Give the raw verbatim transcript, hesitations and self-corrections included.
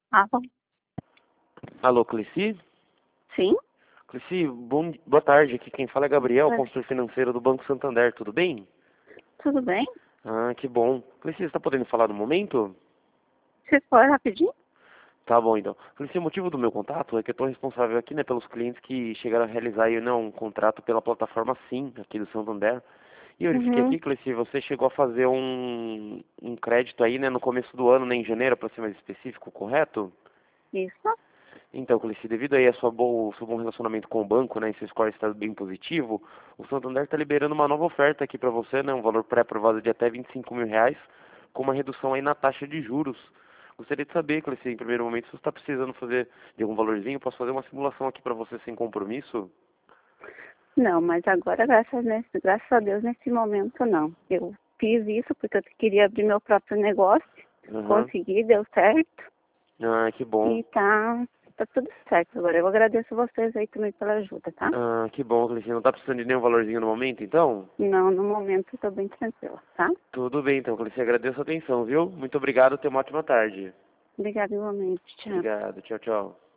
Ah, bom. Alô, Cleci? Sim? Cleci, bom, boa tarde. Aqui quem fala é Gabriel, É, consultor financeiro do Banco Santander. Tudo bem? tudo bem? Ah, que bom. Cleci, você está podendo falar no momento? Você for rapidinho? Tá bom, então. Cleci, o motivo do meu contato é que eu estou responsável aqui, né, pelos clientes que chegaram a realizar aí, né, um contrato pela plataforma Sim, aqui do Santander. E eu verifiquei Uhum. aqui, Cleci, você chegou a fazer um, um crédito aí, né, no começo do ano, né, em janeiro, para ser mais específico, correto? Isso? Então, Cleci, devido aí a sua boa, seu bom relacionamento com o banco, né, e seu score está bem positivo, o Santander está liberando uma nova oferta aqui para você, né, um valor pré-aprovado de até vinte e cinco mil reais, com uma redução aí na taxa de juros. Gostaria de saber, Cleci, em primeiro momento, se você está precisando fazer de algum valorzinho, posso fazer uma simulação aqui para você sem compromisso? Não, mas agora, graças, nesse, graças a Deus, nesse momento, não. Eu fiz isso porque eu queria abrir meu próprio negócio. Aham. Consegui, deu certo. Ah, que bom. E tá, tá tudo certo agora. Eu agradeço vocês aí também pela ajuda, tá? Ah, que bom, Cleci. Não está precisando de nenhum valorzinho no momento, então? Não, no momento eu tô bem tranquila, tá? Tudo bem, então, Cleci. Agradeço a atenção, viu? Muito obrigado. Tenha uma ótima tarde. Obrigada igualmente. Tchau. Obrigado. Tchau, tchau.